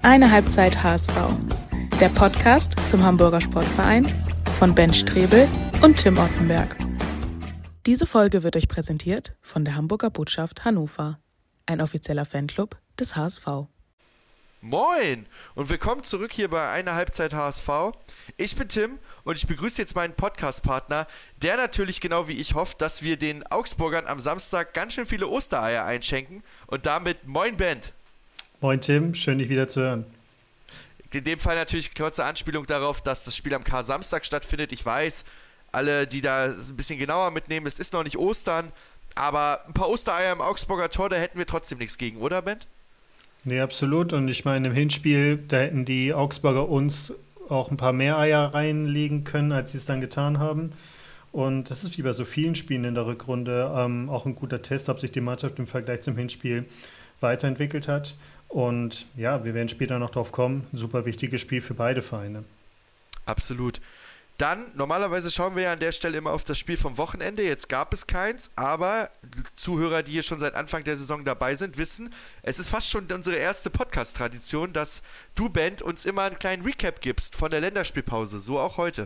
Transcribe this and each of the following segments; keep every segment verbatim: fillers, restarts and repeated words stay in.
Eine Halbzeit H S V, der Podcast zum Hamburger Sportverein von Ben Strebel und Tim Ottenberg. Diese Folge wird euch präsentiert von der Hamburger Botschaft Hannover, ein offizieller Fanclub des H S V. Moin und willkommen zurück hier bei Eine Halbzeit H S V. Ich bin Tim und ich begrüße jetzt meinen Podcast-Partner, der natürlich genau wie ich hofft, dass wir den Augsburgern am Samstag ganz schön viele Ostereier einschenken und damit moin Bent. Moin Tim, schön dich wieder zu hören. In dem Fall natürlich kurze Anspielung darauf, dass das Spiel am Kar-Samstag stattfindet. Ich weiß, alle, die da ein bisschen genauer mitnehmen, es ist noch nicht Ostern, aber ein paar Ostereier im Augsburger Tor, da hätten wir trotzdem nichts gegen, oder Bent? Nee, absolut. Und ich meine, im Hinspiel, da hätten die Augsburger uns auch ein paar mehr Eier reinlegen können, als sie es dann getan haben. Und das ist wie bei so vielen Spielen in der Rückrunde ähm, auch ein guter Test, ob sich die Mannschaft im Vergleich zum Hinspiel weiterentwickelt hat. Und ja, wir werden später noch drauf kommen. Super wichtiges Spiel für beide Vereine. Absolut. Dann, normalerweise schauen wir ja an der Stelle immer auf das Spiel vom Wochenende. Jetzt gab es keins, aber Zuhörer, die hier schon seit Anfang der Saison dabei sind, wissen, es ist fast schon unsere erste Podcast-Tradition, dass du, Bent, uns immer einen kleinen Recap gibst von der Länderspielpause. So auch heute.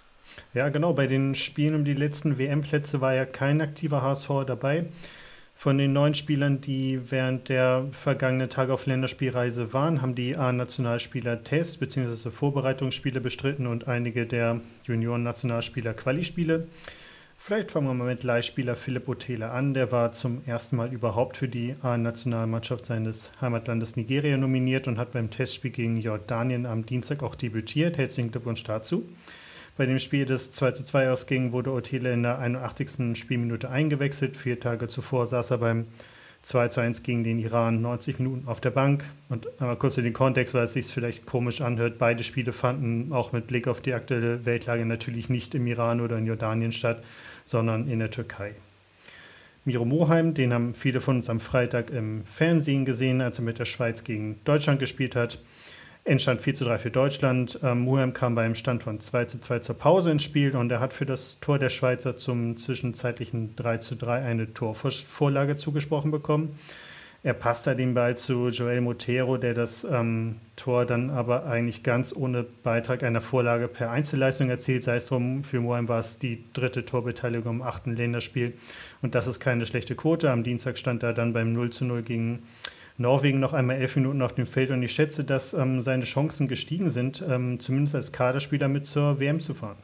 Ja, genau. Bei den Spielen um die letzten W M-Plätze war ja kein aktiver H S V dabei. Von den neun Spielern, die während der vergangenen Tage auf Länderspielreise waren, haben die A-Nationalspieler Test- bzw. Vorbereitungsspiele bestritten und einige der Junioren-Nationalspieler Quali-Spiele. Vielleicht fangen wir mal mit Leihspieler Philipp Otele an. Der war zum ersten Mal überhaupt für die A-Nationalmannschaft seines Heimatlandes Nigeria nominiert und hat beim Testspiel gegen Jordanien am Dienstag auch debütiert. Herzlichen Glückwunsch dazu. Bei dem Spiel, das zwei zu zwei ausging, wurde Otele in der einundachtzigsten Spielminute eingewechselt. Vier Tage zuvor saß er beim zwei zu eins gegen den Iran neunzig Minuten auf der Bank. Und einmal kurz in den Kontext, weil es sich vielleicht komisch anhört. Beide Spiele fanden auch mit Blick auf die aktuelle Weltlage natürlich nicht im Iran oder in Jordanien statt, sondern in der Türkei. Miro Moheim, den haben viele von uns am Freitag im Fernsehen gesehen, als er mit der Schweiz gegen Deutschland gespielt hat. Endstand vier zu drei für Deutschland. Ähm, Moheim kam beim Stand von zwei zu zwei zur Pause ins Spiel und er hat für das Tor der Schweizer zum zwischenzeitlichen drei zu drei eine Torvorlage zugesprochen bekommen. Er passte den Ball zu Joel Montero, der das ähm, Tor dann aber eigentlich ganz ohne Beitrag einer Vorlage per Einzelleistung erzielt. Sei es drum, für Moheim war es die dritte Torbeteiligung im achten Länderspiel und das ist keine schlechte Quote. Am Dienstag stand er dann beim null zu null gegen Norwegen noch einmal elf Minuten auf dem Feld und ich schätze, dass ähm, seine Chancen gestiegen sind, ähm, zumindest als Kaderspieler mit zur W M zu fahren.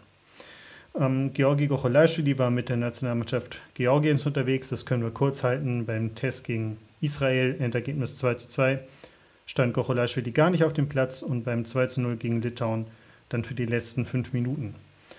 Ähm, Georgi Gocholashvili war mit der Nationalmannschaft Georgiens unterwegs, das können wir kurz halten. Beim Test gegen Israel, Endergebnis zwei zu zwei, stand Gocholashvili gar nicht auf dem Platz und beim zwei zu null gegen Litauen dann für die letzten fünf Minuten.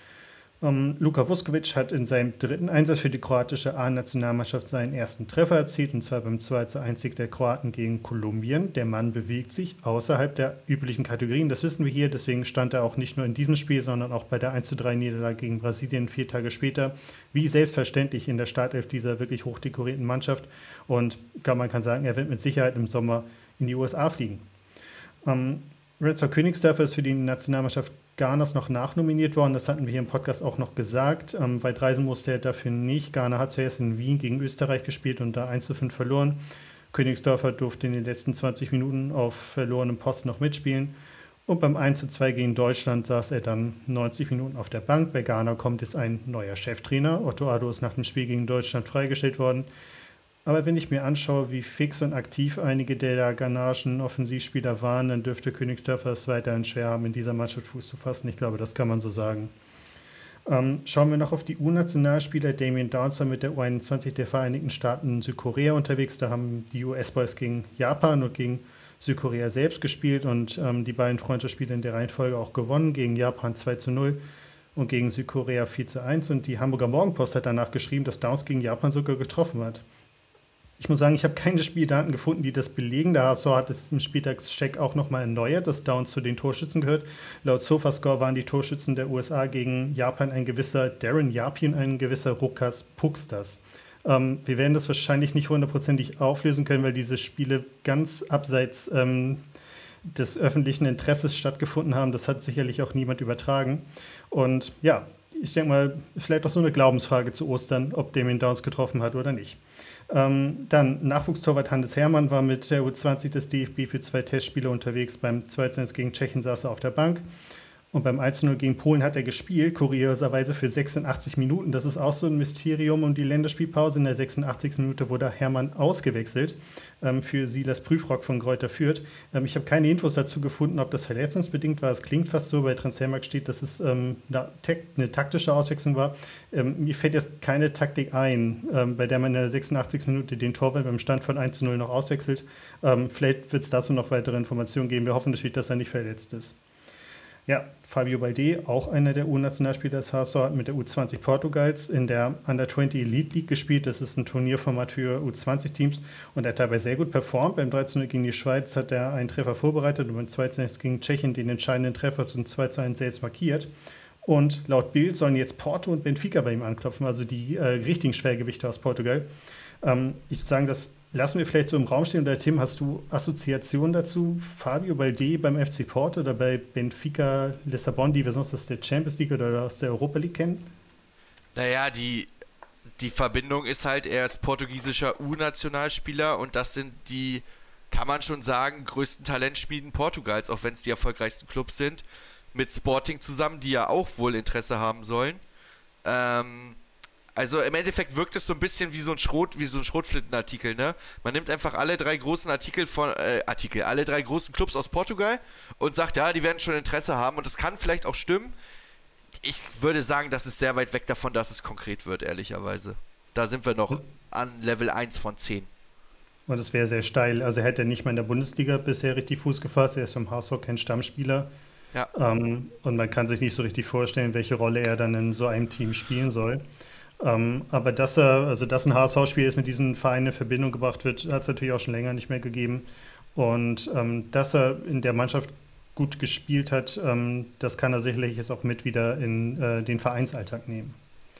Um, Luka Vuskovic hat in seinem dritten Einsatz für die kroatische A-Nationalmannschaft seinen ersten Treffer erzielt, und zwar beim zwei zu eins Sieg der Kroaten gegen Kolumbien. Der Mann bewegt sich außerhalb der üblichen Kategorien, das wissen wir hier, deswegen stand er auch nicht nur in diesem Spiel, sondern auch bei der eins zu drei Niederlage gegen Brasilien vier Tage später, wie selbstverständlich in der Startelf dieser wirklich hochdekorierten Mannschaft, und man kann sagen, er wird mit Sicherheit im Sommer in die U S A fliegen. Um, Renzo Königsdörfer ist für die Nationalmannschaft Ghanas noch nachnominiert worden. Das hatten wir hier im Podcast auch noch gesagt. Ähm, weit reisen musste er dafür nicht. Ghana hat zuerst in Wien gegen Österreich gespielt und da eins zu fünf verloren. Königsdörfer durfte in den letzten zwanzig Minuten auf verlorenem Posten noch mitspielen. Und beim eins zu zwei gegen Deutschland saß er dann neunzig Minuten auf der Bank. Bei Ghana kommt jetzt ein neuer Cheftrainer. Otto Addo ist nach dem Spiel gegen Deutschland freigestellt worden. Aber wenn ich mir anschaue, wie fix und aktiv einige der ghanaischen Offensivspieler waren, dann dürfte Königsdörfer es weiterhin schwer haben, in dieser Mannschaft Fuß zu fassen. Ich glaube, das kann man so sagen. Ähm, schauen wir noch auf die U-Nationalspieler. Damien Downs war mit der U einundzwanzig der Vereinigten Staaten in Südkorea unterwegs. Da haben die U S-Boys gegen Japan und gegen Südkorea selbst gespielt und ähm, die beiden Freundschaftsspiele in der Reihenfolge auch gewonnen. Gegen Japan zwei zu null und gegen Südkorea vier zu eins. Und die Hamburger Morgenpost hat danach geschrieben, dass Downs gegen Japan sogar getroffen hat. Ich muss sagen, ich habe keine Spieldaten gefunden, die das belegen. Der H S V hat es im Spieltagscheck auch nochmal erneuert, dass Downs zu den Torschützen gehört. Laut Sofascore waren die Torschützen der U S A gegen Japan ein gewisser Darren Yapie und ein gewisser Rukas Pukstas. Ähm, wir werden das wahrscheinlich nicht hundertprozentig auflösen können, weil diese Spiele ganz abseits ähm, des öffentlichen Interesses stattgefunden haben. Das hat sicherlich auch niemand übertragen. Und ja, ich denke mal, vielleicht auch so eine Glaubensfrage zu Ostern, ob Damien Downs getroffen hat oder nicht. Ähm, dann Nachwuchstorwart Hannes Hermann war mit der U zwanzig des D F B für zwei Testspiele unterwegs. Beim zwei zu eins gegen Tschechien saß er auf der Bank. Und beim eins zu null gegen Polen hat er gespielt, kurioserweise für sechsundachtzig Minuten. Das ist auch so ein Mysterium um die Länderspielpause. In der sechsundachtzigsten Minute wurde Hermann ausgewechselt ähm, für Silas Prüfrock von Greuther Fürth. Ähm, ich habe keine Infos dazu gefunden, ob das verletzungsbedingt war. Es klingt fast so, bei Transfermarkt steht, dass es ähm, eine taktische Auswechslung war. Ähm, mir fällt jetzt keine Taktik ein, ähm, bei der man in der sechsundachtzigsten Minute den Torwart beim Stand von eins zu null noch auswechselt. Ähm, vielleicht wird es dazu noch weitere Informationen geben. Wir hoffen natürlich, dass er nicht verletzt ist. Ja, Fabio Balde, auch einer der U-Nationalspieler des H S V, hat mit der U zwanzig Portugals in der Under zwanzig Elite League gespielt. Das ist ein Turnierformat für U zwanzig Teams und er hat dabei sehr gut performt. Beim drei zu null gegen die Schweiz hat er einen Treffer vorbereitet und beim zwei zu eins gegen Tschechien den entscheidenden Treffer zum zwei zu eins selbst markiert. Und laut Bild sollen jetzt Porto und Benfica bei ihm anklopfen, also die äh, richtigen Schwergewichte aus Portugal. Ähm, ich sage, das lassen wir vielleicht so im Raum stehen. Oder Tim, hast du Assoziationen dazu? Fabio Balde beim F C Porto oder bei Benfica Lissabon, die wir sonst aus der Champions League oder aus der Europa League kennen? Naja, die, die Verbindung ist halt, er ist portugiesischer U-Nationalspieler und das sind die, kann man schon sagen, größten Talentschmieden Portugals, auch wenn es die erfolgreichsten Clubs sind, mit Sporting zusammen, die ja auch wohl Interesse haben sollen. Ähm... Also im Endeffekt wirkt es so ein bisschen wie so ein Schrot, wie so ein Schrotflintenartikel, ne? Man nimmt einfach alle drei großen Artikel von äh, Artikel, alle drei großen Clubs aus Portugal und sagt, ja, die werden schon Interesse haben und das kann vielleicht auch stimmen. Ich würde sagen, das ist sehr weit weg davon, dass es konkret wird, ehrlicherweise. Da sind wir noch an Level eins von zehn. Und das wäre sehr steil. Also er hätte nicht mal in der Bundesliga bisher richtig Fuß gefasst. Er ist vom H S V kein Stammspieler. Ja. Ähm, und man kann sich nicht so richtig vorstellen, welche Rolle er dann in so einem Team spielen soll. Um, aber dass er, also dass ein H S V-Spiel ist mit diesen Vereinen in Verbindung gebracht wird, hat es natürlich auch schon länger nicht mehr gegeben. Und um, dass er in der Mannschaft gut gespielt hat, um, das kann er sicherlich jetzt auch mit wieder in uh, den Vereinsalltag nehmen.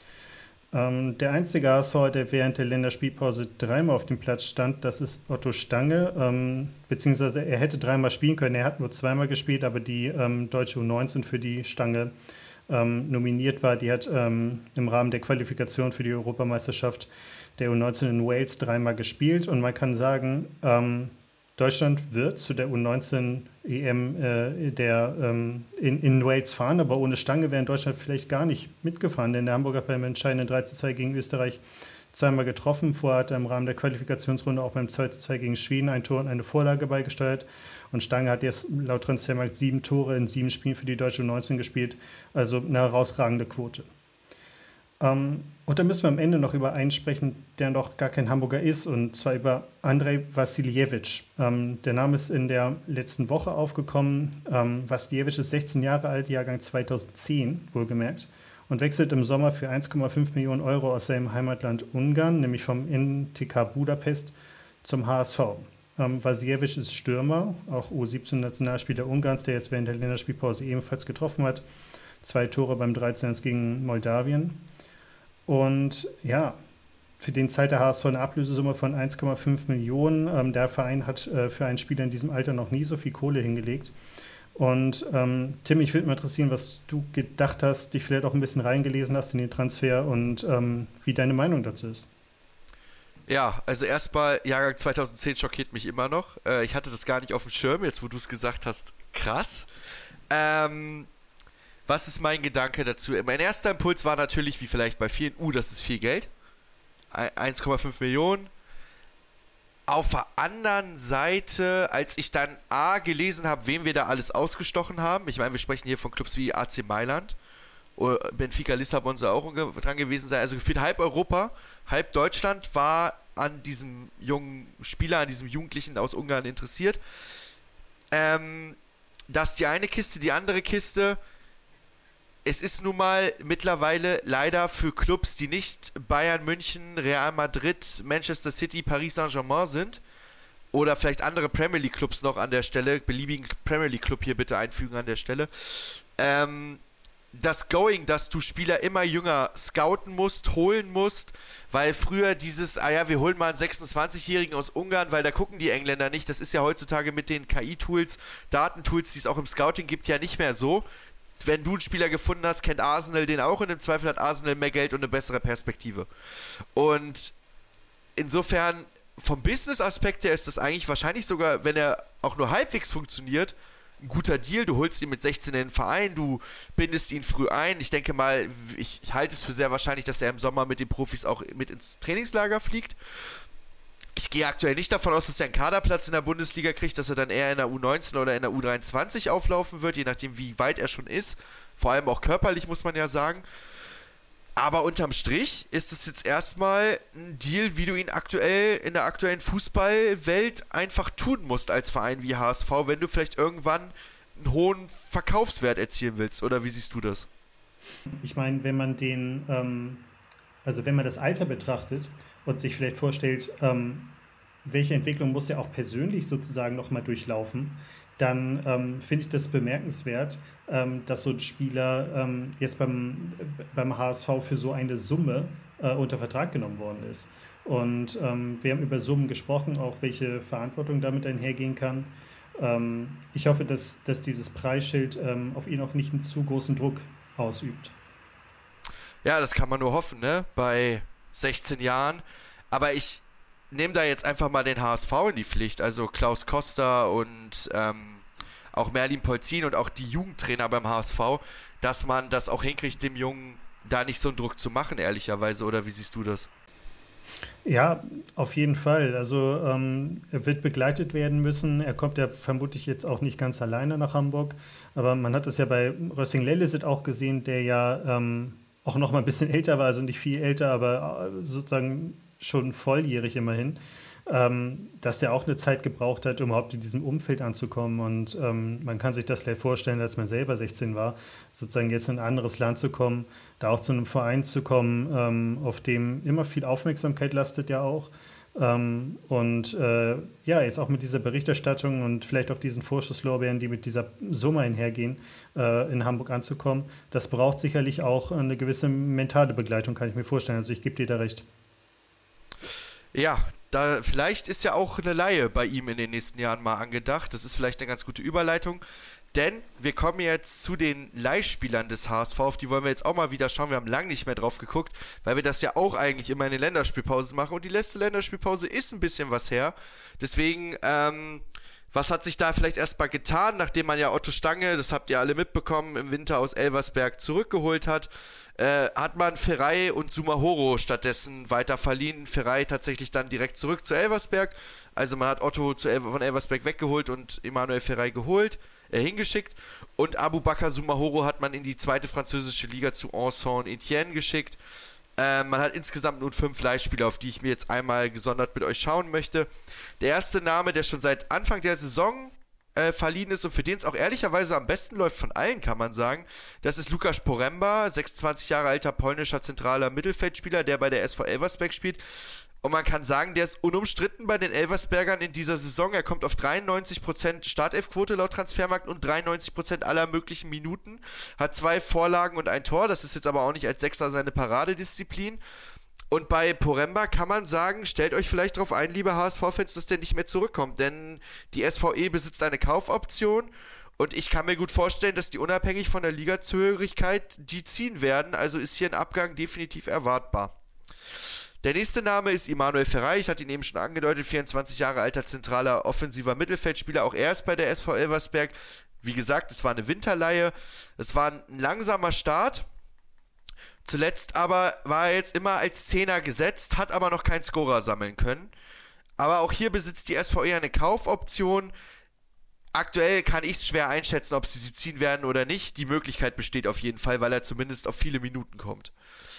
Um, der einzige H S V, der während der Länderspielpause dreimal auf dem Platz stand, das ist Otto Stange, um, beziehungsweise er hätte dreimal spielen können, er hat nur zweimal gespielt, aber die um, deutsche U neunzehn für die Stange Ähm, nominiert war, die hat ähm, im Rahmen der Qualifikation für die Europameisterschaft der U neunzehn in Wales dreimal gespielt und man kann sagen, ähm, Deutschland wird zu der U neunzehn E M äh, der, ähm, in, in Wales fahren, aber ohne Stange wäre in Deutschland vielleicht gar nicht mitgefahren, denn der Hamburger hat beim entscheidenden drei zu zwei gegen Österreich zweimal getroffen. Vorher hat er im Rahmen der Qualifikationsrunde auch beim zwei zu zwei gegen Schweden ein Tor und eine Vorlage beigesteuert. Und Stange hat jetzt laut Transfermarkt sieben Tore in sieben Spielen für die deutsche U neunzehn gespielt. Also eine herausragende Quote. Ähm, und dann müssen wir am Ende noch über einen sprechen, der noch gar kein Hamburger ist, und zwar über Andrej Vasiljevic. Ähm, der Name ist in der letzten Woche aufgekommen. Ähm, Vasiljevic ist sechzehn Jahre alt, Jahrgang zweitausendzehn, wohlgemerkt, und wechselt im Sommer für eins Komma fünf Millionen Euro aus seinem Heimatland Ungarn, nämlich vom N T K Budapest, zum H S V. Ähm, Vasiljevic ist Stürmer, auch U siebzehn-Nationalspieler Ungarns, der jetzt während der Länderspielpause ebenfalls getroffen hat. Zwei Tore beim drei zu eins gegen Moldawien. Und ja, für den zahlt der H S V eine Ablösesumme von eins Komma fünf Millionen. Ähm, der Verein hat äh, für einen Spieler in diesem Alter noch nie so viel Kohle hingelegt. Und ähm, Tim, ich würde mal interessieren, was du gedacht hast, dich vielleicht auch ein bisschen reingelesen hast in den Transfer und ähm, wie deine Meinung dazu ist. Ja, also erstmal, Jahrgang zweitausendzehn schockiert mich immer noch. Äh, ich hatte das gar nicht auf dem Schirm, jetzt wo du es gesagt hast, krass. Ähm, was ist mein Gedanke dazu? Mein erster Impuls war natürlich, wie vielleicht bei vielen, uh, das ist viel Geld. eins Komma fünf Millionen. Auf der anderen Seite, als ich dann A gelesen habe, wem wir da alles ausgestochen haben, ich meine, wir sprechen hier von Clubs wie A C Mailand, Benfica Lissabon soll auch dran gewesen sein, also gefühlt halb Europa, halb Deutschland war an diesem jungen Spieler, an diesem Jugendlichen aus Ungarn interessiert. Ähm, das ist die eine Kiste, die andere Kiste, es ist nun mal mittlerweile leider für Clubs, die nicht Bayern München, Real Madrid, Manchester City, Paris Saint-Germain sind oder vielleicht andere Premier League Clubs noch an der Stelle, beliebigen Premier League Club hier bitte einfügen an der Stelle, ähm, das Going, dass du Spieler immer jünger scouten musst, holen musst, weil früher dieses, ah ja, wir holen mal einen sechsundzwanzigjährigen aus Ungarn, weil da gucken die Engländer nicht, das ist ja heutzutage mit den K I-Tools, Datentools, die es auch im Scouting gibt, ja nicht mehr so. Wenn du einen Spieler gefunden hast, kennt Arsenal den auch und im Zweifel hat Arsenal mehr Geld und eine bessere Perspektive. Und insofern, vom Business-Aspekt her ist das eigentlich wahrscheinlich sogar, wenn er auch nur halbwegs funktioniert, ein guter Deal. Du holst ihn mit sechzehn in den Verein, du bindest ihn früh ein. Ich denke mal, ich, ich halte es für sehr wahrscheinlich, dass er im Sommer mit den Profis auch mit ins Trainingslager fliegt. Ich gehe aktuell nicht davon aus, dass er einen Kaderplatz in der Bundesliga kriegt, dass er dann eher in der U neunzehn oder in der U dreiundzwanzig auflaufen wird, je nachdem, wie weit er schon ist. Vor allem auch körperlich, muss man ja sagen. Aber unterm Strich ist es jetzt erstmal ein Deal, wie du ihn aktuell in der aktuellen Fußballwelt einfach tun musst als Verein wie H S V, wenn du vielleicht irgendwann einen hohen Verkaufswert erzielen willst. Oder wie siehst du das? Ich meine, wenn man den, ähm, also wenn man das Alter betrachtet und sich vielleicht vorstellt, ähm, welche Entwicklung muss er auch persönlich sozusagen nochmal durchlaufen, dann ähm, finde ich das bemerkenswert, ähm, dass so ein Spieler ähm, jetzt beim, beim H S V für so eine Summe äh, unter Vertrag genommen worden ist. Und ähm, wir haben über Summen gesprochen, auch welche Verantwortung damit einhergehen kann. Ähm, ich hoffe, dass, dass dieses Preisschild ähm, auf ihn auch nicht einen zu großen Druck ausübt. Ja, das kann man nur hoffen, ne? Bei sechzehn Jahren. Aber ich nehme da jetzt einfach mal den H S V in die Pflicht. Also Klaus Koster und ähm, auch Merlin Polzin und auch die Jugendtrainer beim H S V, dass man das auch hinkriegt, dem Jungen da nicht so einen Druck zu machen, ehrlicherweise. Oder wie siehst du das? Ja, auf jeden Fall. Also ähm, er wird begleitet werden müssen. Er kommt ja vermutlich jetzt auch nicht ganz alleine nach Hamburg. Aber man hat es ja bei Rössing Lellesit auch gesehen, der ja ähm, auch noch mal ein bisschen älter war, also nicht viel älter, aber sozusagen schon volljährig immerhin, ähm, dass der auch eine Zeit gebraucht hat, um überhaupt in diesem Umfeld anzukommen. Und ähm, man kann sich das vielleicht vorstellen, als man selber sechzehn war, sozusagen jetzt in ein anderes Land zu kommen, da auch zu einem Verein zu kommen, ähm, auf dem immer viel Aufmerksamkeit lastet ja auch. Ähm, und äh, ja, jetzt auch mit dieser Berichterstattung und vielleicht auch diesen Vorschusslorbeeren, die mit dieser Summe einhergehen, äh, in Hamburg anzukommen, das braucht sicherlich auch eine gewisse mentale Begleitung, kann ich mir vorstellen. Also ich gebe dir da recht. Ja, da vielleicht ist ja auch eine Leihe bei ihm in den nächsten Jahren mal angedacht. Das ist vielleicht eine ganz gute Überleitung. Denn wir kommen jetzt zu den Leihspielern des H S V, auf die wollen wir jetzt auch mal wieder schauen. Wir haben lange nicht mehr drauf geguckt, weil wir das ja auch eigentlich immer in den Länderspielpausen machen. Und die letzte Länderspielpause ist ein bisschen was her. Deswegen, ähm, was hat sich da vielleicht erstmal getan, nachdem man ja Otto Stange, das habt ihr alle mitbekommen, im Winter aus Elversberg zurückgeholt hat, äh, hat man Ferrei und Sumahoro stattdessen weiter verliehen. Ferrei tatsächlich dann direkt zurück zu Elversberg. Also man hat Otto zu El- von Elversberg weggeholt und Emanuel Ferrei geholt. hingeschickt und Aboubakar Sumahoro hat man in die zweite französische Liga zu Saint-Étienne geschickt. Äh, man hat insgesamt nun fünf Leihspieler, auf die ich mir jetzt einmal gesondert mit euch schauen möchte. Der erste Name, der schon seit Anfang der Saison äh, verliehen ist und für den es auch ehrlicherweise am besten läuft von allen, kann man sagen, das ist Łukasz Poręba, sechsundzwanzig Jahre alter polnischer zentraler Mittelfeldspieler, der bei der S V Elversberg spielt. Und man kann sagen, der ist unumstritten bei den Elversbergern in dieser Saison. Er kommt auf dreiundneunzig Prozent Startelfquote laut Transfermarkt und dreiundneunzig Prozent aller möglichen Minuten. Hat zwei Vorlagen und ein Tor. Das ist jetzt aber auch nicht als Sechser seine Paradedisziplin. Und bei Poręba kann man sagen, stellt euch vielleicht darauf ein, liebe H S V-Fans, dass der nicht mehr zurückkommt. Denn die S V E besitzt eine Kaufoption. Und ich kann mir gut vorstellen, dass die unabhängig von der Ligazugehörigkeit die ziehen werden. Also ist hier ein Abgang definitiv erwartbar. Der nächste Name ist Emanuel Ferrei, ich hatte ihn eben schon angedeutet, vierundzwanzig Jahre alter zentraler offensiver Mittelfeldspieler, auch er ist bei der S V Elversberg. Wie gesagt, es war eine Winterleihe, es war ein langsamer Start, zuletzt aber war er jetzt immer als Zehner gesetzt, hat aber noch keinen Scorer sammeln können. Aber auch hier besitzt die S V E eine Kaufoption. Aktuell kann ich es schwer einschätzen, ob sie sie ziehen werden oder nicht. Die Möglichkeit besteht auf jeden Fall, weil er zumindest auf viele Minuten kommt.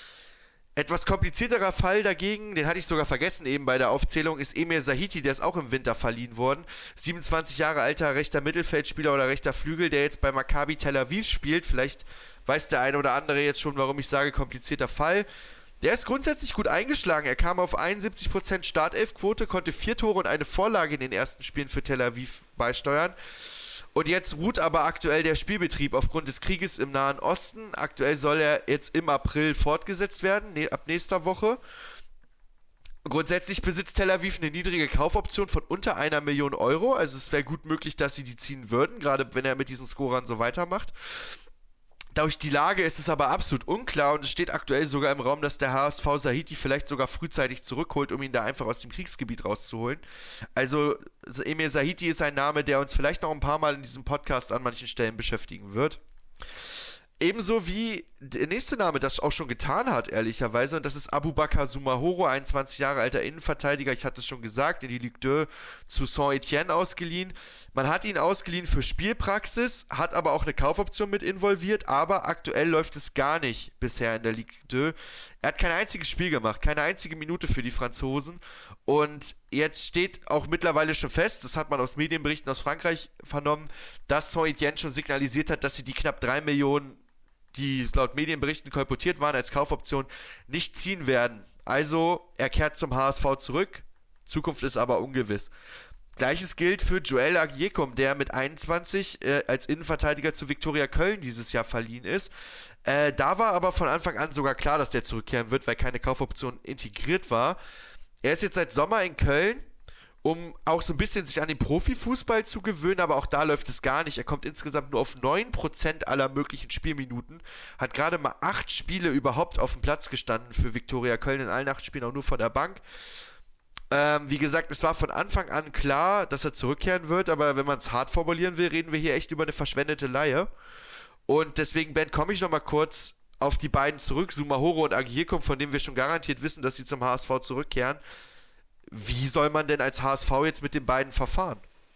Etwas komplizierterer Fall dagegen, den hatte ich sogar vergessen eben bei der Aufzählung, ist Emir Sahiti, der ist auch im Winter verliehen worden. siebenundzwanzig Jahre alter rechter Mittelfeldspieler oder rechter Flügel, der jetzt bei Maccabi Tel Aviv spielt. Vielleicht weiß der eine oder andere jetzt schon, warum ich sage komplizierter Fall. Der ist grundsätzlich gut eingeschlagen. Er kam auf einundsiebzig Prozent Startelfquote, konnte vier Tore und eine Vorlage in den ersten Spielen für Tel Aviv beisteuern. Und jetzt ruht aber aktuell der Spielbetrieb aufgrund des Krieges im Nahen Osten. Aktuell soll er jetzt im April fortgesetzt werden, ne, ab nächster Woche. Grundsätzlich besitzt Tel Aviv eine niedrige Kaufoption von unter einer Million Euro. Also es wäre gut möglich, dass sie die ziehen würden, gerade wenn er mit diesen Scorern so weitermacht. Durch die Lage ist es aber absolut unklar und es steht aktuell sogar im Raum, dass der H S V Sahiti vielleicht sogar frühzeitig zurückholt, um ihn da einfach aus dem Kriegsgebiet rauszuholen. Also Emir Sahiti ist ein Name, der uns vielleicht noch ein paar Mal in diesem Podcast an manchen Stellen beschäftigen wird. Ebenso wie der nächste Name das auch schon getan hat, ehrlicherweise, und das ist Aboubakar Soumahoro, einundzwanzig Jahre alter Innenverteidiger, ich hatte es schon gesagt, in die Ligue zwei zu Saint-Étienne ausgeliehen. Man hat ihn ausgeliehen für Spielpraxis, hat aber auch eine Kaufoption mit involviert, aber aktuell läuft es gar nicht bisher in der Ligue zwei. Er hat kein einziges Spiel gemacht, keine einzige Minute für die Franzosen und jetzt steht auch mittlerweile schon fest, das hat man aus Medienberichten aus Frankreich vernommen, dass Saint-Étienne schon signalisiert hat, dass sie die knapp drei Millionen, die laut Medienberichten kolportiert waren als Kaufoption, nicht ziehen werden. Also, er kehrt zum H S V zurück, Zukunft ist aber ungewiss. Gleiches gilt für Joel Agiekom, der mit einundzwanzig äh, als Innenverteidiger zu Viktoria Köln dieses Jahr verliehen ist. Äh, da war aber von Anfang an sogar klar, dass der zurückkehren wird, weil keine Kaufoption integriert war. Er ist jetzt seit Sommer in Köln, um auch so ein bisschen sich an den Profifußball zu gewöhnen, aber auch da läuft es gar nicht. Er kommt insgesamt nur auf neun Prozent aller möglichen Spielminuten, hat gerade mal acht Spiele überhaupt auf dem Platz gestanden für Viktoria Köln, in allen acht Spielen auch nur von der Bank. Ähm, wie gesagt, es war von Anfang an klar, dass er zurückkehren wird, aber wenn man es hart formulieren will, reden wir hier echt über eine verschwendete Leihe. Und deswegen, Ben, komme ich nochmal kurz auf die beiden zurück, Soumahoro und Agiekom, von denen wir schon garantiert wissen, dass sie zum H S V zurückkehren. Wie soll man denn als H S V jetzt mit den beiden verfahren?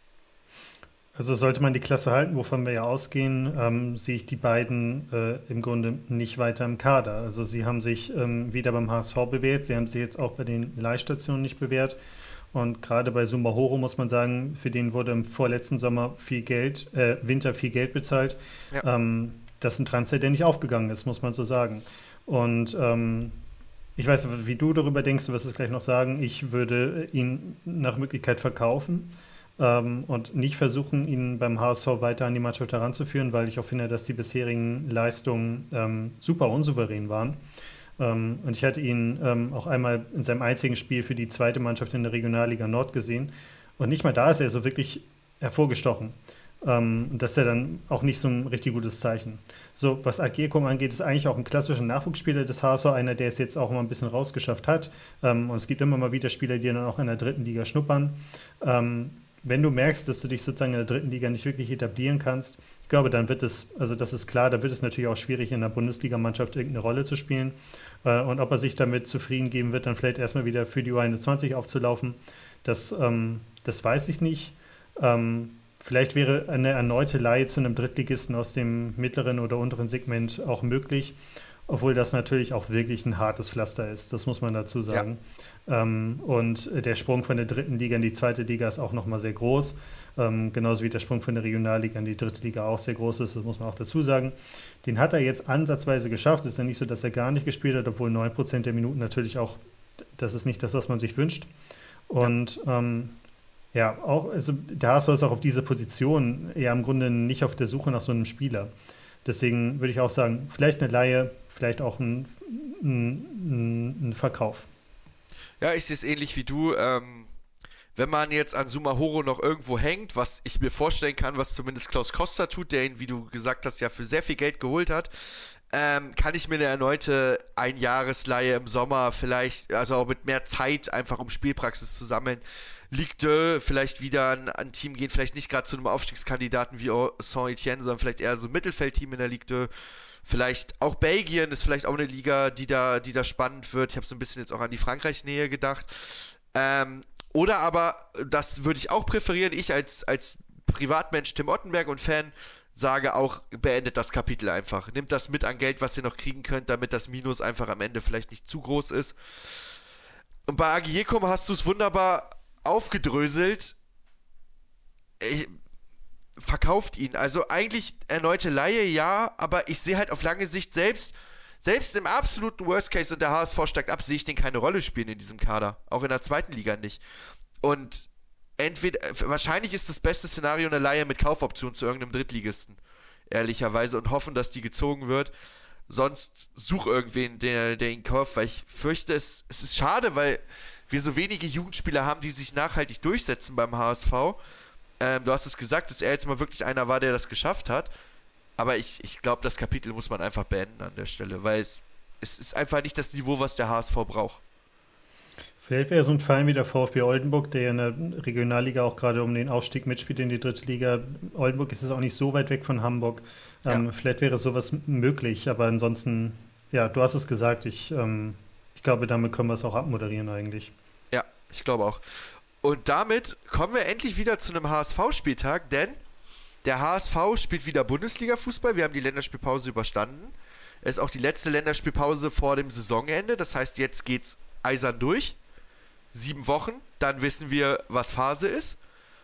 Also sollte man die Klasse halten, wovon wir ja ausgehen, ähm, sehe ich die beiden äh, im Grunde nicht weiter im Kader. Also sie haben sich ähm, wieder beim H S V bewährt, sie haben sich jetzt auch bei den Leihstationen nicht bewährt. Und gerade bei Soumahoro muss man sagen, für den wurde im vorletzten Sommer viel Geld, äh, Winter viel Geld bezahlt. Ja. Ähm, das ist ein Transfer, der nicht aufgegangen ist, muss man so sagen. Und ähm, ich weiß, wie du darüber denkst, du wirst es gleich noch sagen. Ich würde ihn nach Möglichkeit verkaufen ähm, und nicht versuchen, ihn beim H S V weiter an die Mannschaft heranzuführen, weil ich auch finde, dass die bisherigen Leistungen ähm, super unsouverän waren. Ähm, und ich hatte ihn ähm, auch einmal in seinem einzigen Spiel für die zweite Mannschaft in der Regionalliga Nord gesehen. Und nicht mal da ist er so wirklich hervorgestochen. Ähm, und das ist ja dann auch nicht so ein richtig gutes Zeichen. So, was Agiekom angeht, ist eigentlich auch ein klassischer Nachwuchsspieler des H S V, einer, der es jetzt auch mal ein bisschen rausgeschafft hat. Ähm, und es gibt immer mal wieder Spieler, die dann auch in der dritten Liga schnuppern. Ähm, wenn du merkst, dass du dich sozusagen in der dritten Liga nicht wirklich etablieren kannst, ich glaube, dann wird es, also das ist klar, da wird es natürlich auch schwierig, in der Bundesligamannschaft irgendeine Rolle zu spielen. Äh, und ob er sich damit zufrieden geben wird, dann vielleicht erstmal wieder für die U einundzwanzig aufzulaufen, das, ähm, das weiß ich nicht. Ähm, Vielleicht wäre eine erneute Leihe zu einem Drittligisten aus dem mittleren oder unteren Segment auch möglich, obwohl das natürlich auch wirklich ein hartes Pflaster ist, das muss man dazu sagen. Ja. Ähm, und der Sprung von der dritten Liga in die zweite Liga ist auch nochmal sehr groß, ähm, genauso wie der Sprung von der Regionalliga in die dritte Liga auch sehr groß ist, das muss man auch dazu sagen. Den hat er jetzt ansatzweise geschafft, es ist ja nicht so, dass er gar nicht gespielt hat, obwohl neun Prozent der Minuten natürlich auch, das ist nicht das, was man sich wünscht. Und ja. ähm, Ja, auch, also der H S V ist auch auf dieser Position eher im Grunde nicht auf der Suche nach so einem Spieler. Deswegen würde ich auch sagen, vielleicht eine Leihe, vielleicht auch ein, ein, ein Verkauf. Ja, ich sehe es ähnlich wie du. Ähm, wenn man jetzt an Soumahoro noch irgendwo hängt, was ich mir vorstellen kann, was zumindest Klaus Costa tut, der ihn, wie du gesagt hast, ja für sehr viel Geld geholt hat, ähm, kann ich mir eine erneute Einjahresleihe im Sommer vielleicht, also auch mit mehr Zeit, einfach um Spielpraxis zu sammeln, Ligue zwei, vielleicht wieder an ein Team gehen, vielleicht nicht gerade zu einem Aufstiegskandidaten wie Saint-Étienne, sondern vielleicht eher so ein Mittelfeldteam in der Ligue zwei. Vielleicht auch Belgien ist vielleicht auch eine Liga, die da, die da spannend wird. Ich habe so ein bisschen jetzt auch an die Frankreich-Nähe gedacht. Ähm, oder aber, das würde ich auch präferieren, ich als, als Privatmensch Tim Ottenberg und Fan sage auch, beendet das Kapitel einfach. Nimmt das mit an Geld, was ihr noch kriegen könnt, damit das Minus einfach am Ende vielleicht nicht zu groß ist. Und bei Agiekom hast du es wunderbar aufgedröselt. Ich, verkauft ihn. Also eigentlich erneute Leihe, ja, aber ich sehe halt auf lange Sicht selbst, selbst im absoluten Worst Case und der H S V steigt ab, sehe ich den keine Rolle spielen in diesem Kader. Auch in der zweiten Liga nicht. Und entweder, wahrscheinlich ist das beste Szenario eine Leihe mit Kaufoption zu irgendeinem Drittligisten. Ehrlicherweise. Und hoffen, dass die gezogen wird. Sonst such irgendwen, der, der ihn kauft, weil ich fürchte, es, es ist schade, weil wir so wenige Jugendspieler haben, die sich nachhaltig durchsetzen beim H S V. Ähm, du hast es gesagt, dass er jetzt mal wirklich einer war, der das geschafft hat. aber ich, ich glaube, das Kapitel muss man einfach beenden an der Stelle, weil es, es ist einfach nicht das Niveau, was der H S V braucht. Vielleicht wäre so ein Verein wie der VfB Oldenburg, der in der Regionalliga auch gerade um den Aufstieg mitspielt in die dritte Liga. Oldenburg ist es auch nicht so weit weg von Hamburg. Ähm, ja. Vielleicht wäre sowas möglich, aber ansonsten, ja, du hast es gesagt, ich, ähm, ich glaube, damit können wir es auch abmoderieren eigentlich. Ja, ich glaube auch. Und damit kommen wir endlich wieder zu einem H S V-Spieltag, denn der H S V spielt wieder Bundesliga-Fußball. Wir haben die Länderspielpause überstanden. Es ist auch die letzte Länderspielpause vor dem Saisonende. Das heißt, jetzt geht's eisern durch. Sieben Wochen, dann wissen wir, was Phase ist.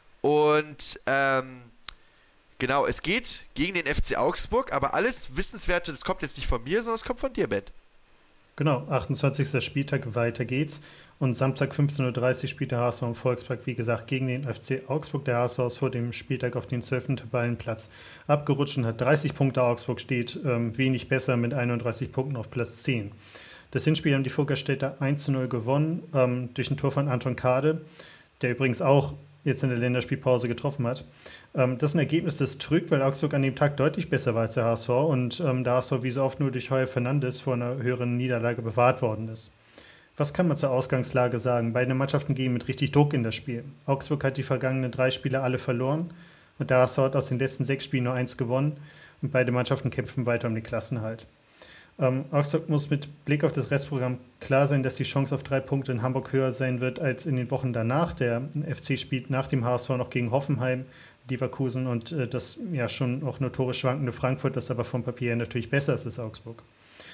Und ähm, genau, es geht gegen den F C Augsburg, aber alles Wissenswerte, das kommt jetzt nicht von mir, sondern es kommt von dir, Bent. Genau, achtundzwanzigster Spieltag, weiter geht's. Und Samstag fünfzehn Uhr dreißig spielt der H S V im Volkspark, wie gesagt, gegen den F C Augsburg. Der H S V ist vor dem Spieltag auf den zwölften Tabellenplatz abgerutscht und hat dreißig Punkte. Augsburg steht ähm, wenig besser mit einunddreißig Punkten auf Platz zehn. Das Hinspiel haben die Furgerstädter eins zu null gewonnen, ähm, durch ein Tor von Anton Kade, der übrigens auch jetzt in der Länderspielpause getroffen hat. Ähm, das ist ein Ergebnis, das trügt, weil Augsburg an dem Tag deutlich besser war als der H S V und ähm, der H S V wie so oft nur durch Heuer Fernandes vor einer höheren Niederlage bewahrt worden ist. Was kann man zur Ausgangslage sagen? Beide Mannschaften gehen mit richtig Druck in das Spiel. Augsburg hat die vergangenen drei Spiele alle verloren und der H S V hat aus den letzten sechs Spielen nur eins gewonnen und beide Mannschaften kämpfen weiter um den Klassenerhalt. Ähm, Augsburg muss mit Blick auf das Restprogramm klar sein, dass die Chance auf drei Punkte in Hamburg höher sein wird als in den Wochen danach. Der F C spielt nach dem H S V noch gegen Hoffenheim, Leverkusen und äh, das ja schon auch notorisch schwankende Frankfurt, das aber vom Papier her natürlich besser ist als Augsburg.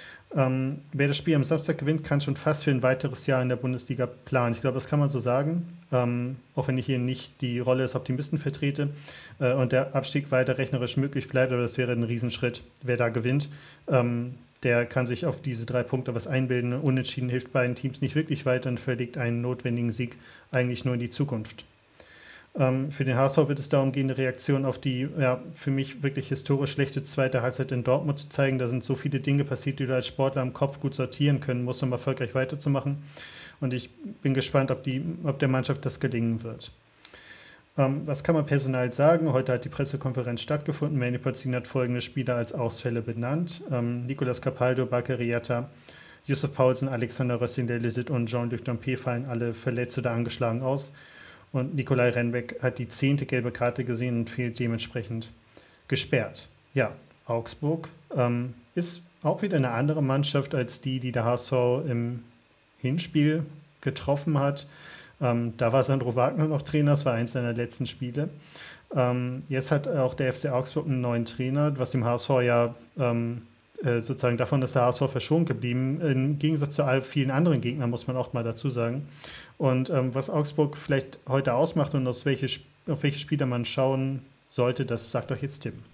Ähm, wer das Spiel am Samstag gewinnt, kann schon fast für ein weiteres Jahr in der Bundesliga planen. Ich glaube, das kann man so sagen, ähm, auch wenn ich hier nicht die Rolle des Optimisten vertrete äh, und der Abstieg weiter rechnerisch möglich bleibt, aber das wäre ein Riesenschritt, wer da gewinnt. Ähm, der kann sich auf diese drei Punkte was einbilden. Unentschieden hilft beiden Teams nicht wirklich weiter und verlegt einen notwendigen Sieg eigentlich nur in die Zukunft. Ähm, für den H S V wird es darum gehen, eine Reaktion auf die ja, für mich wirklich historisch schlechte zweite Halbzeit in Dortmund zu zeigen. Da sind so viele Dinge passiert, die du als Sportler im Kopf gut sortieren können musst, um erfolgreich weiterzumachen. Und ich bin gespannt, ob, die, ob der Mannschaft das gelingen wird. Ähm, was kann man personal sagen? Heute hat die Pressekonferenz stattgefunden. Manny Pozzin hat folgende Spieler als Ausfälle benannt. Ähm, Nicolas Capaldo, Bakary Yatta, Yusuf Paulsen, Alexander Rössing-Delisit und Jean-Luc Dompe fallen alle verletzt oder angeschlagen aus. Und Nikolai Renbeck hat die zehnte gelbe Karte gesehen und fehlt dementsprechend gesperrt. Ja, Augsburg ähm, ist auch wieder eine andere Mannschaft als die, die der H S V im Hinspiel getroffen hat. Ähm, da war Sandro Wagner noch Trainer, das war eins seiner letzten Spiele. Ähm, jetzt hat auch der F C Augsburg einen neuen Trainer, was dem H S V ja ähm, äh, sozusagen davon ist der H S V verschont geblieben. Im Gegensatz zu all vielen anderen Gegnern, muss man auch mal dazu sagen. Und ähm, was Augsburg vielleicht heute ausmacht und aus welche, auf welche Spieler man schauen sollte, das sagt euch jetzt Tim.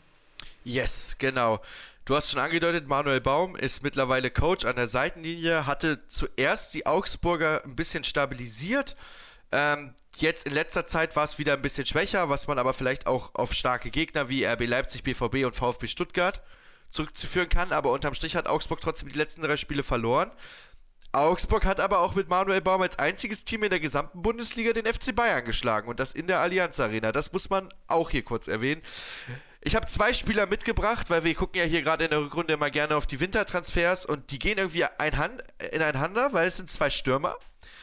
Yes, genau. Du hast schon angedeutet, Manuel Baum ist mittlerweile Coach an der Seitenlinie, hatte zuerst die Augsburger ein bisschen stabilisiert. Ähm, jetzt in letzter Zeit war es wieder ein bisschen schwächer, was man aber vielleicht auch auf starke Gegner wie R B Leipzig, B V B und VfB Stuttgart zurückzuführen kann. Aber unterm Strich hat Augsburg trotzdem die letzten drei Spiele verloren. Augsburg hat aber auch mit Manuel Baum als einziges Team in der gesamten Bundesliga den F C Bayern geschlagen und das in der Allianz Arena. Das muss man auch hier kurz erwähnen. Ich habe zwei Spieler mitgebracht, weil wir gucken ja hier gerade in der Rückrunde immer gerne auf die Wintertransfers und die gehen irgendwie ineinander, weil es sind zwei Stürmer.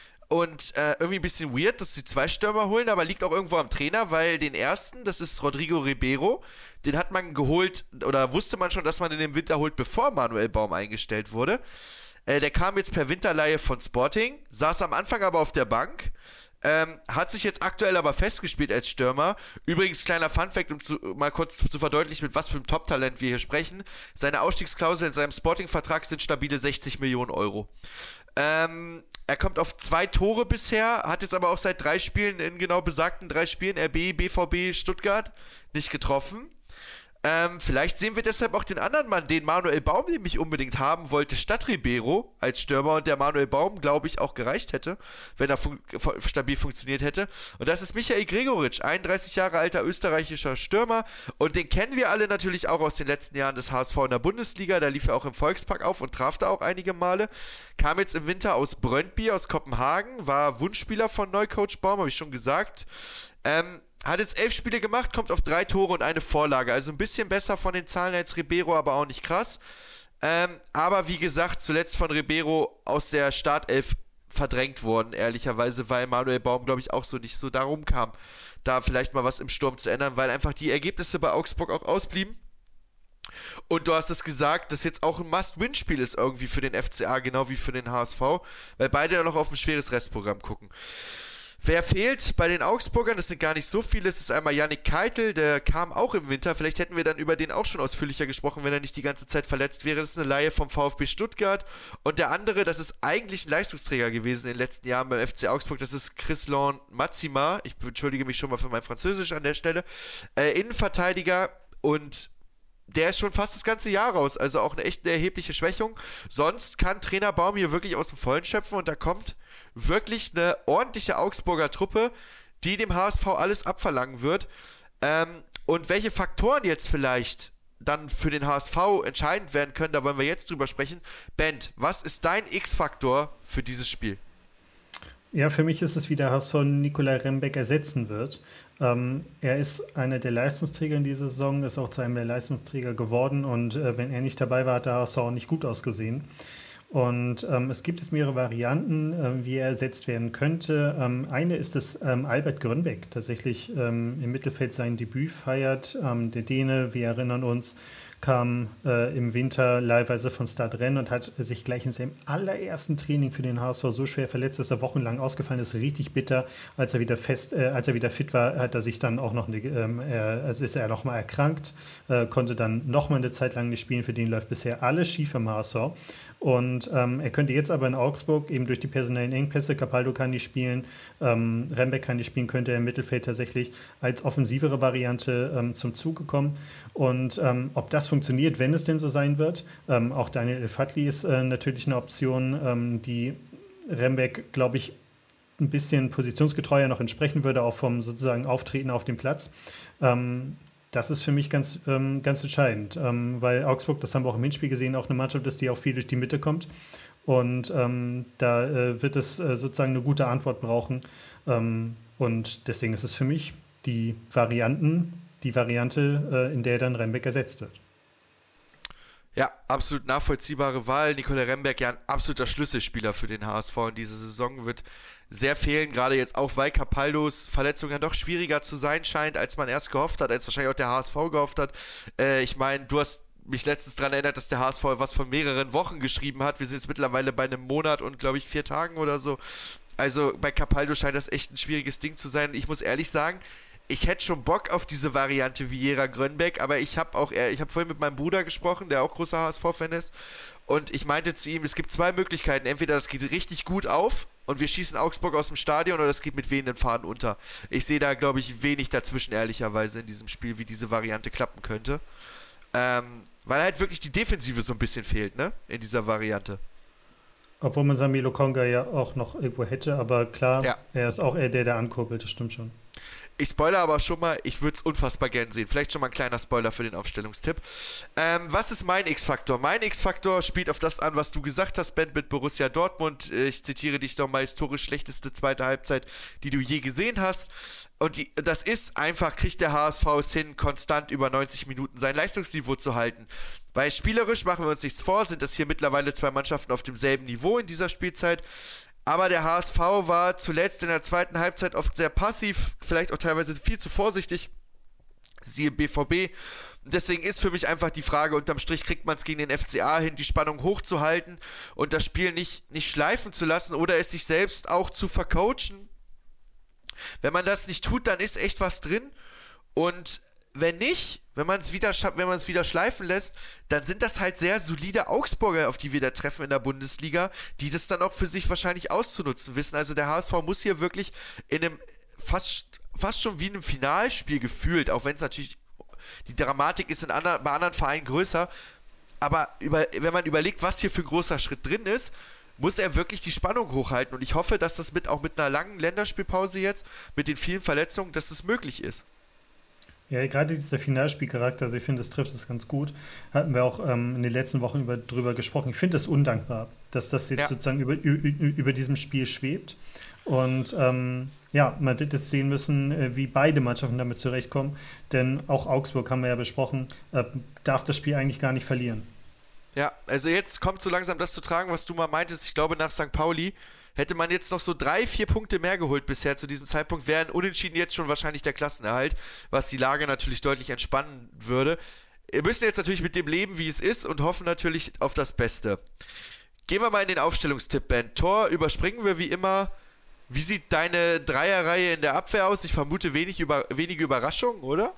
Und äh, irgendwie ein bisschen weird, dass sie zwei Stürmer holen, aber liegt auch irgendwo am Trainer, weil den ersten, das ist Rodrigo Ribeiro, den hat man geholt, oder wusste man schon, dass man in den Winter holt, bevor Manuel Baum eingestellt wurde. Äh, der kam jetzt per Winterleihe von Sporting, saß am Anfang aber auf der Bank, ähm, hat sich jetzt aktuell aber festgespielt als Stürmer. Übrigens, kleiner Funfact, um zu, mal kurz zu verdeutlichen, mit was für einem Top-Talent wir hier sprechen. Seine Ausstiegsklausel in seinem Sporting-Vertrag sind stabile sechzig Millionen Euro. Ähm, er kommt auf zwei Tore bisher, hat jetzt aber auch seit drei Spielen, in genau besagten drei Spielen, R B, B V B, Stuttgart, nicht getroffen. Ähm, vielleicht sehen wir deshalb auch den anderen Mann, den Manuel Baum nämlich unbedingt haben wollte, statt Ribeiro als Stürmer und der Manuel Baum, glaube ich, auch gereicht hätte, wenn er fun- stabil funktioniert hätte. Und das ist Michael Gregoritsch, einunddreißig Jahre alter österreichischer Stürmer und den kennen wir alle natürlich auch aus den letzten Jahren des H S V in der Bundesliga, da lief er auch im Volkspark auf und traf da auch einige Male. Kam jetzt im Winter aus Brøndby, aus Kopenhagen, war Wunschspieler von Neucoach Baum, habe ich schon gesagt. Ähm, hat jetzt elf Spiele gemacht, kommt auf drei Tore und eine Vorlage. Also ein bisschen besser von den Zahlen als Ribeiro, aber auch nicht krass. Ähm, aber wie gesagt, zuletzt von Ribeiro aus der Startelf verdrängt worden, ehrlicherweise, weil Manuel Baum, glaube ich, auch so nicht so darum kam, da vielleicht mal was im Sturm zu ändern, weil einfach die Ergebnisse bei Augsburg auch ausblieben. Und du hast es gesagt, dass jetzt auch ein Must-Win-Spiel ist irgendwie für den F C A, genau wie für den H S V, weil beide ja noch auf ein schweres Restprogramm gucken. Wer fehlt bei den Augsburgern? Das sind gar nicht so viele. Es ist einmal Yannick Keitel, der kam auch im Winter. Vielleicht hätten wir dann über den auch schon ausführlicher gesprochen, wenn er nicht die ganze Zeit verletzt wäre. Das ist eine Leihe vom VfB Stuttgart. Und der andere, das ist eigentlich ein Leistungsträger gewesen in den letzten Jahren beim F C Augsburg. Das ist Christian Matsima. Ich entschuldige mich schon mal für mein Französisch an der Stelle. Äh, Innenverteidiger, und der ist schon fast das ganze Jahr raus. Also auch eine echt eine erhebliche Schwächung. Sonst kann Trainer Baum hier wirklich aus dem Vollen schöpfen, und da kommt wirklich eine ordentliche Augsburger Truppe, die dem H S V alles abverlangen wird. Ähm, und welche Faktoren jetzt vielleicht dann für den H S V entscheidend werden können, da wollen wir jetzt drüber sprechen. Bent, was ist dein X-Faktor für dieses Spiel? Ja, für mich ist es, wie der H S V Nikolai Rembeck ersetzen wird. Ähm, er ist einer der Leistungsträger in dieser Saison, ist auch zu einem der Leistungsträger geworden, und äh, wenn er nicht dabei war, hat der H S V auch nicht gut ausgesehen. Und ähm, es gibt jetzt mehrere Varianten, äh, wie er ersetzt werden könnte. Ähm, eine ist, dass ähm, Albert Grönbeck tatsächlich ähm, im Mittelfeld sein Debüt feiert. Ähm, der Däne, wir erinnern uns, kam äh, im Winter leihweise von Stade Rennes und hat sich gleich in seinem allerersten Training für den H S V so schwer verletzt, dass er wochenlang ausgefallen ist. Richtig bitter. Als er wieder fest, äh, als er wieder fit war, hat er sich dann auch noch, eine, ähm, er, also ist er noch mal erkrankt, äh, konnte dann noch mal eine Zeit lang nicht spielen. Für den läuft bisher alles schief im H S V. Und ähm, er könnte jetzt aber in Augsburg eben durch die personellen Engpässe, Capaldo kann nicht spielen, ähm, Rembeck kann nicht spielen, könnte er im Mittelfeld tatsächlich als offensivere Variante ähm, zum Zuge kommen. Und ähm, ob das funktioniert, wenn es denn so sein wird. Ähm, auch Daniel El-Fadli ist äh, natürlich eine Option, ähm, die Rembeck, glaube ich, ein bisschen positionsgetreuer noch entsprechen würde, auch vom sozusagen Auftreten auf dem Platz. Ähm, das ist für mich ganz, ähm, ganz entscheidend, ähm, weil Augsburg, das haben wir auch im Hinspiel gesehen, auch eine Mannschaft ist, die auch viel durch die Mitte kommt. Und ähm, da äh, wird es äh, sozusagen eine gute Antwort brauchen. Ähm, und deswegen ist es für mich die Varianten, die Variante, äh, in der dann Rembeck ersetzt wird. Ja, absolut nachvollziehbare Wahl. Nikolai Rembeck, ja, ein absoluter Schlüsselspieler für den H S V in dieser Saison, wird sehr fehlen, gerade jetzt auch, weil Capaldos Verletzung ja doch schwieriger zu sein scheint, als man erst gehofft hat, als wahrscheinlich auch der H S V gehofft hat. Äh, ich meine, du hast mich letztens daran erinnert, dass der H S V was von mehreren Wochen geschrieben hat. Wir sind jetzt mittlerweile bei einem Monat und, glaube ich, vier Tagen oder so. Also bei Capaldo scheint das echt ein schwieriges Ding zu sein. Ich muss ehrlich sagen, ich hätte schon Bock auf diese Variante Vieira Grönbeck, aber ich habe auch, ich habe vorhin mit meinem Bruder gesprochen, der auch großer H S V-Fan ist, und ich meinte zu ihm, es gibt zwei Möglichkeiten. Entweder das geht richtig gut auf und wir schießen Augsburg aus dem Stadion, oder das geht mit wehenden Fahnen unter. Ich sehe da, glaube ich, wenig dazwischen, ehrlicherweise, in diesem Spiel, wie diese Variante klappen könnte. Ähm, weil halt wirklich die Defensive so ein bisschen fehlt, ne, in dieser Variante. Obwohl man Sami Lokonga ja auch noch irgendwo hätte, aber klar, ja. Er ist auch eher der, der ankurbelt, das stimmt schon. Ich spoilere aber schon mal, ich würde es unfassbar gern sehen. Vielleicht schon mal ein kleiner Spoiler für den Aufstellungstipp. Ähm, was ist mein X-Faktor? Mein X-Faktor spielt auf das an, was du gesagt hast, Ben, mit Borussia Dortmund. Ich zitiere dich nochmal, historisch schlechteste zweite Halbzeit, die du je gesehen hast. Und die, das ist einfach, kriegt der H S V es hin, konstant über neunzig Minuten sein Leistungsniveau zu halten. Weil spielerisch, machen wir uns nichts vor, sind das hier mittlerweile zwei Mannschaften auf demselben Niveau in dieser Spielzeit. Aber der H S V war zuletzt in der zweiten Halbzeit oft sehr passiv, vielleicht auch teilweise viel zu vorsichtig, siehe B V B. Deswegen ist für mich einfach die Frage, unterm Strich kriegt man es gegen den F C A hin, die Spannung hochzuhalten und das Spiel nicht, nicht schleifen zu lassen oder es sich selbst auch zu vercoachen. Wenn man das nicht tut, dann ist echt was drin, und wenn nicht, wenn man es wieder, wenn man es wieder schleifen lässt, dann sind das halt sehr solide Augsburger, auf die wir da treffen in der Bundesliga, die das dann auch für sich wahrscheinlich auszunutzen wissen. Also der H S V muss hier wirklich in einem fast, fast schon wie in einem Finalspiel gefühlt, auch wenn es natürlich, die Dramatik ist in anderen, bei anderen Vereinen größer, aber über, wenn man überlegt, was hier für ein großer Schritt drin ist, muss er wirklich die Spannung hochhalten, und ich hoffe, dass das mit auch mit einer langen Länderspielpause jetzt, mit den vielen Verletzungen, dass das möglich ist. Ja, gerade dieser Finalspielcharakter, also ich finde, das trifft es ganz gut. Hatten wir auch ähm, in den letzten Wochen über, drüber gesprochen. Ich finde es undankbar, dass das jetzt ja. sozusagen über, über, über diesem Spiel schwebt. Und ähm, ja, man wird jetzt sehen müssen, äh, wie beide Mannschaften damit zurechtkommen. Denn auch Augsburg, haben wir ja besprochen, äh, darf das Spiel eigentlich gar nicht verlieren. Ja, also jetzt kommt so langsam das zu tragen, was du mal meintest. Ich glaube, nach Sankt Pauli hätte man jetzt noch so drei, vier Punkte mehr geholt bisher zu diesem Zeitpunkt, wären unentschieden jetzt schon wahrscheinlich der Klassenerhalt, was die Lage natürlich deutlich entspannen würde. Wir müssen jetzt natürlich mit dem leben, wie es ist und hoffen natürlich auf das Beste. Gehen wir mal in den Aufstellungstipp, Ben. Tor überspringen wir wie immer. Wie sieht deine Dreierreihe in der Abwehr aus? Ich vermute wenig über, wenige Überraschungen, oder?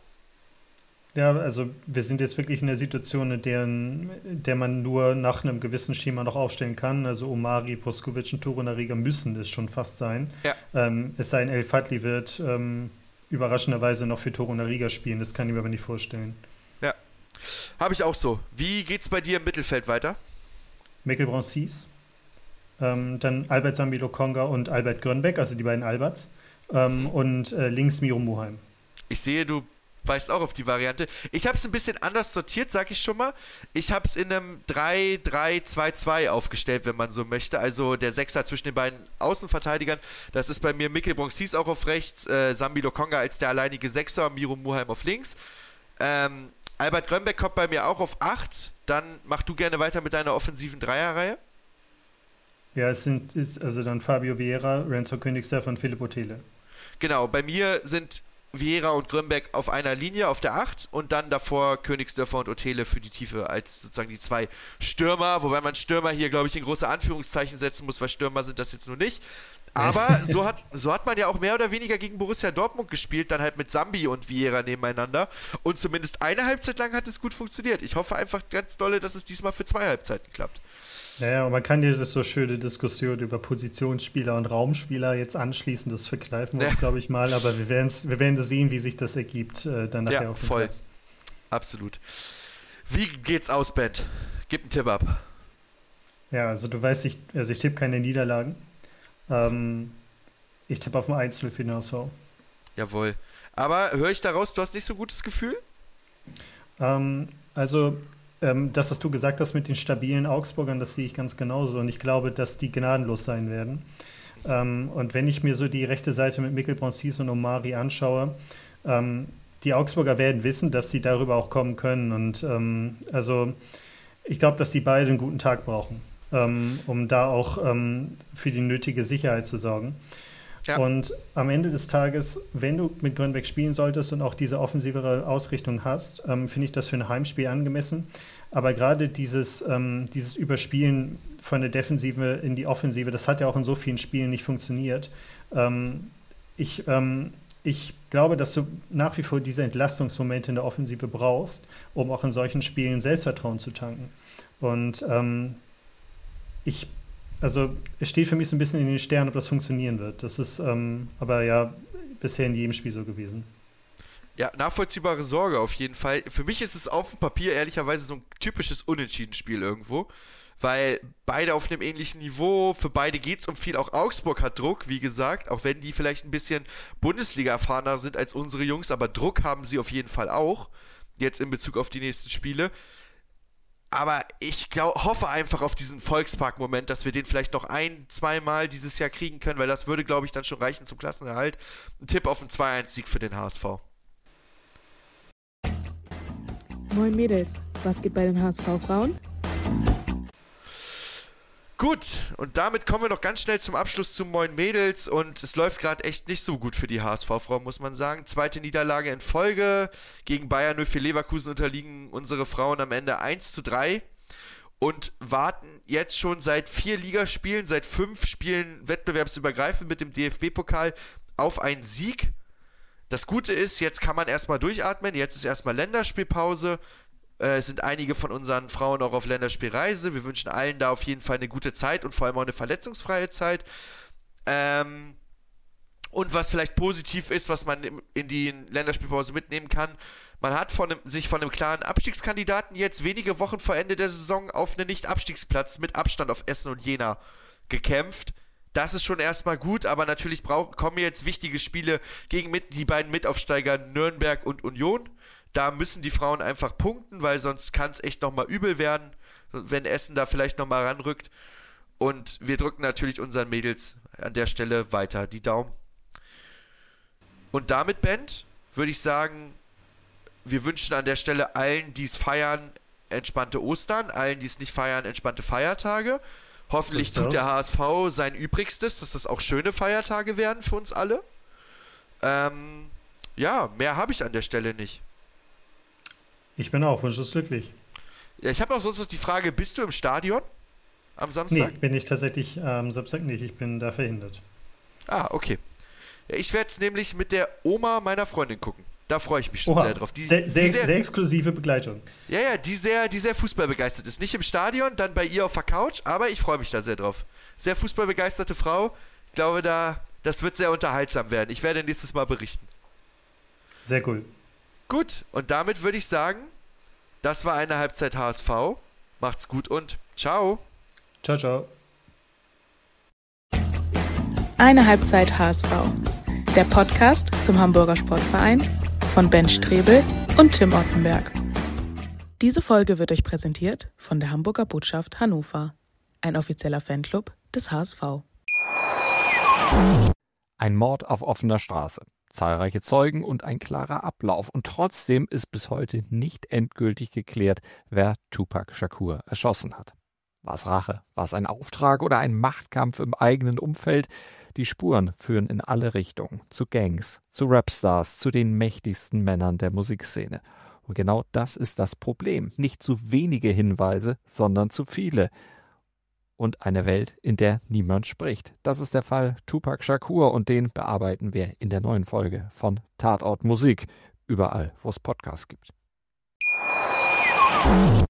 Ja, also wir sind jetzt wirklich in der Situation, in der, in der man nur nach einem gewissen Schema noch aufstellen kann. Also Omari, Voskovic und Torunariga müssen es schon fast sein. Ja. Ähm, es sei denn, El Fadli wird ähm, überraschenderweise noch für Torunariga spielen. Das kann ich mir aber nicht vorstellen. Ja, habe ich auch so. Wie geht's bei dir im Mittelfeld weiter? Mikkel Bronsis, ähm, dann Albert Sambi Lokonga und Albert Grönbeck, also die beiden Alberts. Ähm, mhm. Und äh, links Miro Muheim. Ich sehe, du weist auch auf die Variante. Ich habe es ein bisschen anders sortiert, sag ich schon mal. Ich habe es in einem drei drei zwei zwei aufgestellt, wenn man so möchte. Also der Sechser zwischen den beiden Außenverteidigern. Das ist bei mir Mikkel Bronsis auch auf rechts, äh, Sambi Lokonga als der alleinige Sechser, Miro Muheim auf links. Ähm, Albert Grönbeck kommt bei mir auch auf acht. Dann mach du gerne weiter mit deiner offensiven Dreierreihe. Ja, es sind ist also dann Fabio Vieira, Renzo Königsdörfer und Philipp Otele. Genau, bei mir sind Vieira und Grönbeck auf einer Linie auf der acht und dann davor Königsdörfer und Otele für die Tiefe als sozusagen die zwei Stürmer, wobei man Stürmer hier, glaube ich, in große Anführungszeichen setzen muss, weil Stürmer sind das jetzt nur nicht. Aber so hat, so hat man ja auch mehr oder weniger gegen Borussia Dortmund gespielt, dann halt mit Sambi und Vieira nebeneinander und zumindest eine Halbzeit lang hat es gut funktioniert. Ich hoffe einfach ganz dolle, dass es diesmal für zwei Halbzeiten klappt. Naja, und man kann dir das so schöne Diskussion über Positionsspieler und Raumspieler jetzt anschließen, das verkneifen wir uns, ja. glaube ich mal, aber wir, wir werden sehen, wie sich das ergibt, äh, dann nachher ja, auf dem voll. Platz. Absolut. Wie geht's aus, Ben? Gib einen Tipp ab. Ja, also du weißt, ich, also ich tippe keine Niederlagen. Ähm, ich tippe auf ein Einzel für den H S V. Jawohl. Aber höre ich daraus, du hast nicht so ein gutes Gefühl? Ähm, also das, was du gesagt hast mit den stabilen Augsburgern, das sehe ich ganz genauso. Und ich glaube, dass die gnadenlos sein werden. Ähm, und wenn ich mir so die rechte Seite mit Mikkel Bronsis und Omari anschaue, ähm, die Augsburger werden wissen, dass sie darüber auch kommen können. Und ähm, also ich glaube, dass sie beide einen guten Tag brauchen, ähm, um da auch ähm, für die nötige Sicherheit zu sorgen. Ja. Und am Ende des Tages, wenn du mit Grönbeck spielen solltest und auch diese offensivere Ausrichtung hast, ähm, finde ich das für ein Heimspiel angemessen. Aber gerade dieses, ähm, dieses Überspielen von der Defensive in die Offensive, das hat ja auch in so vielen Spielen nicht funktioniert. Ähm, ich, ähm, ich glaube, dass du nach wie vor diese Entlastungsmomente in der Offensive brauchst, um auch in solchen Spielen Selbstvertrauen zu tanken. Und ähm, ich Also es steht für mich so ein bisschen in den Sternen, ob das funktionieren wird. Das ist ähm, aber ja bisher in jedem Spiel so gewesen. Ja, nachvollziehbare Sorge auf jeden Fall. Für mich ist es auf dem Papier ehrlicherweise so ein typisches Unentschieden-Spiel irgendwo, weil beide auf einem ähnlichen Niveau, für beide geht es um viel. Auch Augsburg hat Druck, wie gesagt, auch wenn die vielleicht ein bisschen Bundesliga-erfahrener sind als unsere Jungs, aber Druck haben sie auf jeden Fall auch, jetzt in Bezug auf die nächsten Spiele. Aber ich glaub, hoffe einfach auf diesen Volkspark-Moment, dass wir den vielleicht noch ein-, zweimal dieses Jahr kriegen können, weil das würde, glaube ich, dann schon reichen zum Klassenerhalt. Ein Tipp auf einen zwei eins Sieg für den H S V. Moin Mädels, was geht bei den H S V-Frauen? Gut, und damit kommen wir noch ganz schnell zum Abschluss zu Moin Mädels und es läuft gerade echt nicht so gut für die H S V-Frauen, muss man sagen. Zweite Niederlage in Folge, gegen Bayer null vier Leverkusen unterliegen unsere Frauen am Ende eins zu drei und warten jetzt schon seit vier Ligaspielen, seit fünf Spielen wettbewerbsübergreifend mit dem D F B-Pokal auf einen Sieg. Das Gute ist, jetzt kann man erstmal durchatmen, jetzt ist erstmal Länderspielpause. Es sind einige von unseren Frauen auch auf Länderspielreise. Wir wünschen allen da auf jeden Fall eine gute Zeit und vor allem auch eine verletzungsfreie Zeit. Ähm, und was vielleicht positiv ist, was man in die Länderspielpause mitnehmen kann, man hat von einem, sich von einem klaren Abstiegskandidaten jetzt wenige Wochen vor Ende der Saison auf einen Nicht-Abstiegsplatz mit Abstand auf Essen und Jena gekämpft. Das ist schon erstmal gut, aber natürlich brauch, kommen jetzt wichtige Spiele gegen mit, die beiden Mitaufsteiger Nürnberg und Union. Da müssen die Frauen einfach punkten, weil sonst kann es echt nochmal übel werden, wenn Essen da vielleicht nochmal ranrückt. Und wir drücken natürlich unseren Mädels an der Stelle weiter die Daumen. Und damit, Ben, würde ich sagen, wir wünschen an der Stelle allen, die es feiern, entspannte Ostern, allen, die es nicht feiern, entspannte Feiertage. Hoffentlich tut der H S V sein Übrigstes, dass das auch schöne Feiertage werden für uns alle. Ähm, ja, mehr habe ich an der Stelle nicht. Ich bin auch wunschlos glücklich. Ja, ich habe auch sonst noch die Frage, bist du im Stadion am Samstag? Nee, bin ich tatsächlich am Samstag nicht. Ich bin da verhindert. Ah, okay. Ja, ich werde es nämlich mit der Oma meiner Freundin gucken. Da freue ich mich schon Oha, sehr drauf. Die, sehr, sehr, die sehr, sehr exklusive Begleitung. Ja, ja, die sehr, die sehr fußballbegeistert ist. Nicht im Stadion, dann bei ihr auf der Couch, aber ich freue mich da sehr drauf. Sehr fußballbegeisterte Frau. Ich glaube, da, das wird sehr unterhaltsam werden. Ich werde nächstes Mal berichten. Sehr cool. Gut, und damit würde ich sagen, das war eine Halbzeit H S V. Macht's gut und ciao. Ciao, ciao. Eine Halbzeit H S V. Der Podcast zum Hamburger Sportverein von Ben Strebel und Tim Ottenberg. Diese Folge wird euch präsentiert von der Hamburger Botschaft Hannover, ein offizieller Fanclub des H S V. Ein Mord auf offener Straße, zahlreiche Zeugen und ein klarer Ablauf. Und trotzdem ist bis heute nicht endgültig geklärt, wer Tupac Shakur erschossen hat. War es Rache? War es ein Auftrag oder ein Machtkampf im eigenen Umfeld? Die Spuren führen in alle Richtungen. Zu Gangs, zu Rapstars, zu den mächtigsten Männern der Musikszene. Und genau das ist das Problem. Nicht zu wenige Hinweise, sondern zu viele. Und eine Welt, in der niemand spricht. Das ist der Fall Tupac Shakur und den bearbeiten wir in der neuen Folge von Tatort Musik. Überall, wo es Podcasts gibt.